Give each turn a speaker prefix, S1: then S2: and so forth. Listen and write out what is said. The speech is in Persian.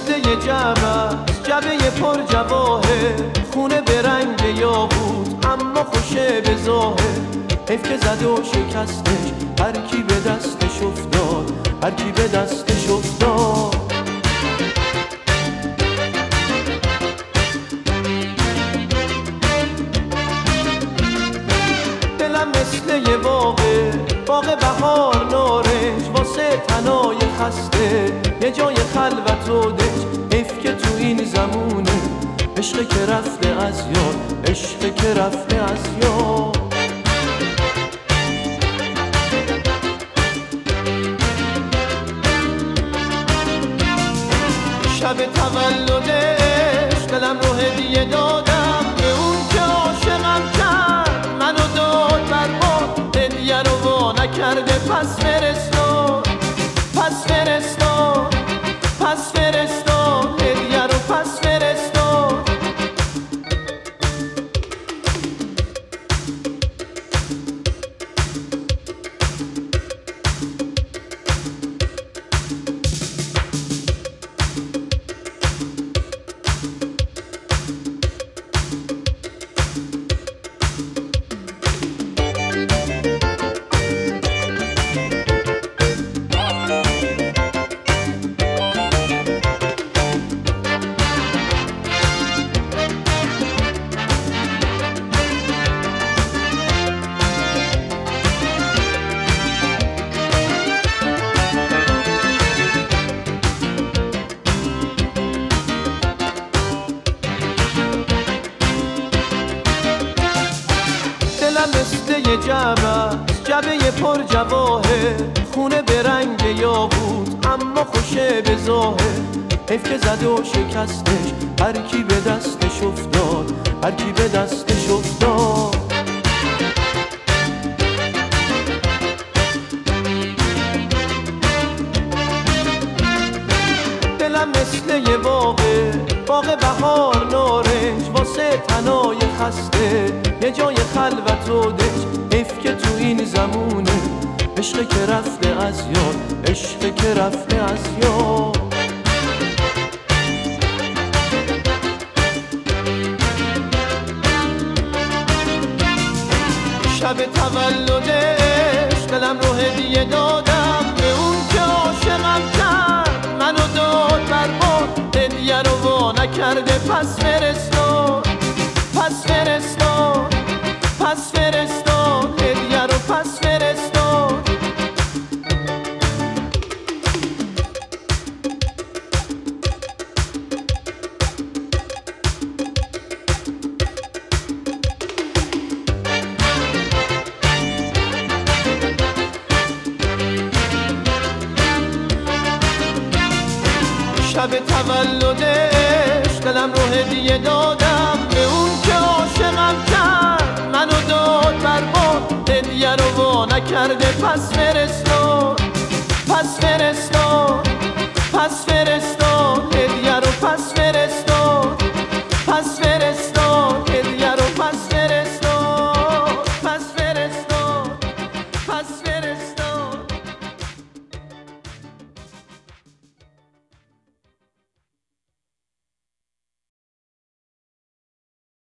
S1: مثل یه جعبه پر جواهر، خونه به رنگ یاقوت اما خوشه به ظاهر. حیف که زد و شکستش، هر کی به دستش افتاد، هر کی به دستش افتاد. دلم مثل یه باغ بهار نارنج، واسه تنای خسته یه جای خلوت و دنج. حیف که تو این زمونه عشق که رفته از یاد، عشق که رفته از یاد. شب تولدش دلم رو هدیه دادم به اون که عاشقم کرد، منو داد برباد، هدیه رو وا نکرده. پس فرستاد، پس فرستاد، پس فرستاد، هدیه رو پس فرستاد. مثل یه جعبه پر جواهر، خونه به رنگ یاقوت اما خوشه به ظاهر. حیف که زد و شکستش، هر کی به دستش افتاد، هر کی به دستش افتاد. دلم مثل یه باغ بهار نارنج، واسه تنای خسته یه جای خلوت و دنج. حیف که تو این زمونه عشق که رفته از یاد، عشق که رفته از یاد. شب تولدش دلم رو هدیه دادم به اون که عاشقم کرد، منو داد برباد، هدیه رو وا نکرده. پس فرستاد، پس فرستاد، پس فرستاد، هدیه رو پس فرستاد. شب تولدش دلم رو هدیه دادم به اون که عاشقم کرد، منو داد برباد، هدیه رو وا نکرده. پس فرستاد، پس فرستاد، پس فرستاد، هدیه رو پس فرستاد، پس فرستاد، هدیه رو پس فرستاد، پس فرستاد، پس فرستاد.